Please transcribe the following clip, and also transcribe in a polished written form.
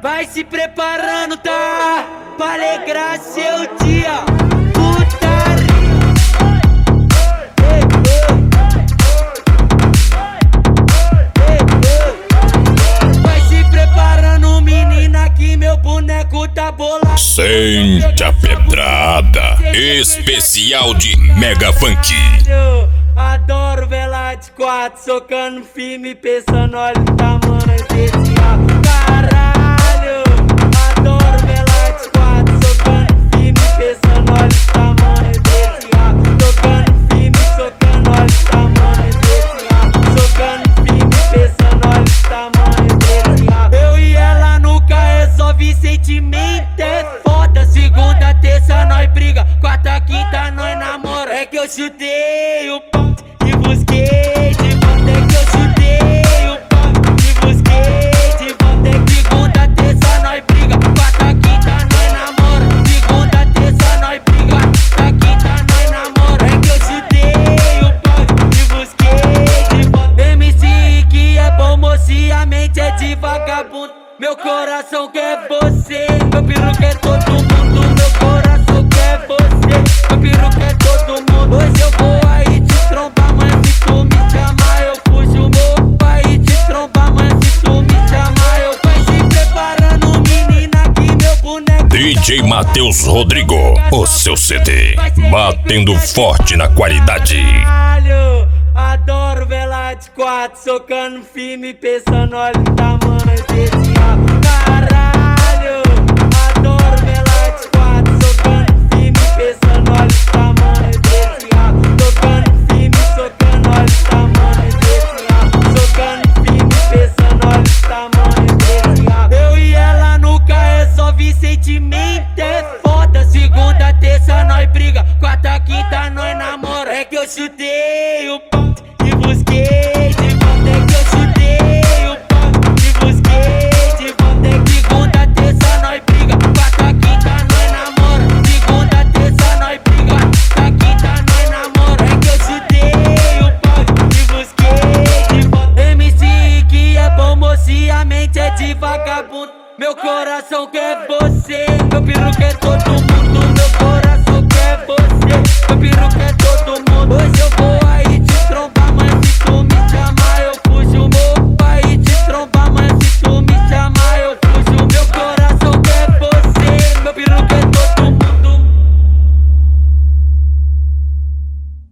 Vai se preparando, tá? Pra alegrar seu dia. Putaria. Vai se preparando, menina, que meu boneco tá bolado. Sente a pedrada especial de Mega Funk. Adoro vela de quatro, socando firme, pensando, olha o tamanho desse rabo. Caralho, adoro vela de quatro, socando firme, pensando, olha o tamanho desse rabo. Tocando firme, socando, olha o tamanho desse rabo. Socando firme, pensando, olha o tamanho desse rabo. Eu e ela nunca resolve sentimento, é foda. Segunda, terça, nós briga, quarta, quinta, nós namora. É que eu chutei o pau e busquei de volta, é que eu chutei o pau e busquei de volta. É que segunda, terça, nós briga, quarta, quinta, nós namora. Segunda, terça, nós briga, quarta, quinta, nós namora. É que eu chutei o pau e busquei de volta. MC que é bom moço e a mente é de vagabundo. Meu coração quer você, meu piru quer todo mundo. Meu coração quer você, meu piru quer todo mundo. Hoje eu vou aí te trombar, mas se tu me chamar eu fujo. Vou aí te trombar, mas se tu me chamar eu vai se preparando, menina, que meu boneco. DJ Matheus Rodrigo, o seu CD, batendo forte na qualidade. Caralho, adoro vela de quatro, socando firme, pensando, olha o tamanho desse rabo. Caralho, adoro vela de quatro, socando firme, pensando, olha o tamanho desse rabo. Tocando firme, socando, olha o tamanho desse rabo. Socando firme, pensando, olha o tamanho desse rabo. Eu e ela nunca resolve sentimento, é foda. Segunda, terça, nós briga, quarta, quinta, nós namora. É que eu chutei o pau e busquei de volta. É que eu chutei o pau e busquei de volta. É que segunda, terça, nós briga, quarta, quinta, nós namora. Segunda, terça, nós briga, quarta, quinta, nós namora. É que eu chutei o pau e busquei de volta. MC que é bom moço e a mente é de vagabundo. Meu coração quer você, meu piru quer